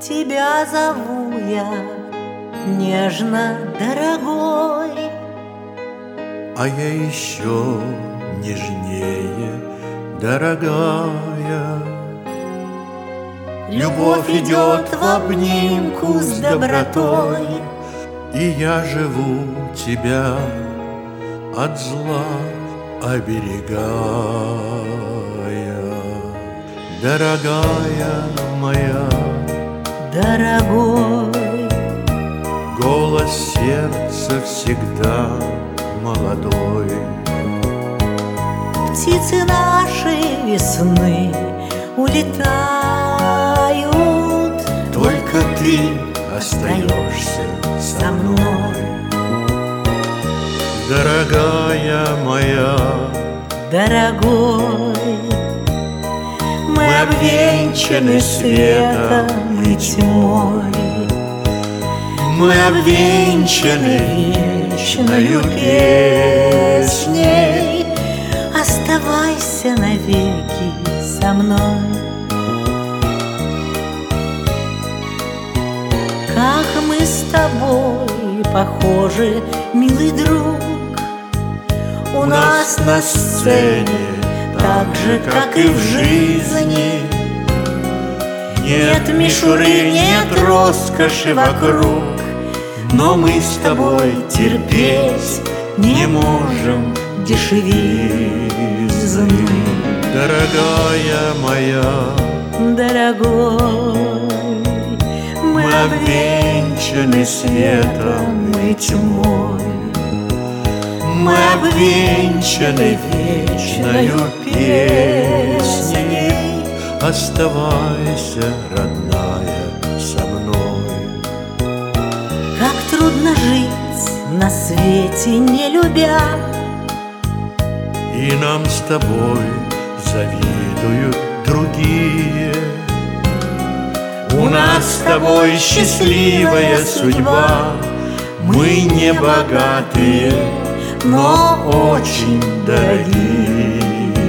тебя зову я нежно, дорогой. А я еще нежнее, дорогая. Любовь идет в обнимку с добротой, и я живу тебя от зла оберегая. Дорогая моя, дорогой, голос сердца всегда молодой. Птицы нашей весны улетают, только ты остаешься со мной. Дорогая моя, дорогой, мы обвенчаны светом и тьмой, мы обвенчаны вечною песней. Оставайся навеки со мной. Как мы с тобой похожи, милый друг, у нас на сцене так же, как и в жизни. Нет мишуры, нет роскоши вокруг, но мы с тобой терпеть не можем дешевизны. Дорогая моя, дорогой, мы обвенчаны светом и тьмой, мы обвенчаны вечною песней. Оставайся, родная, со мной. Как трудно жить на свете, не любя, и нам с тобой завидуют другие. У нас с тобой счастливая судьба, мы не богатые, но очень дорогие.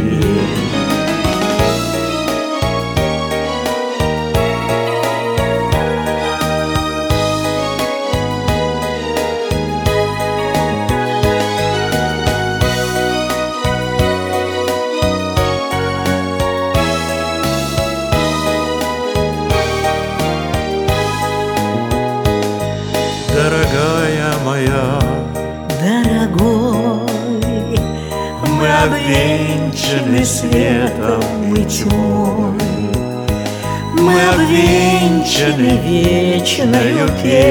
Дорогая моя, дорогой, мы обвенчаны светом и тьмой, мы обвенчаны вечною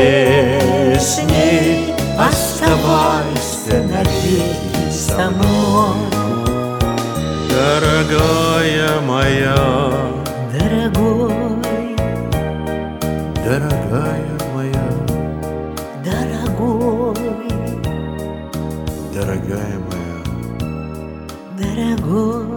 песней. оставайся навеки со мной. Дорогая моя, Дорогой, дорогая моя, дорогой, дорогая моя, дорогой.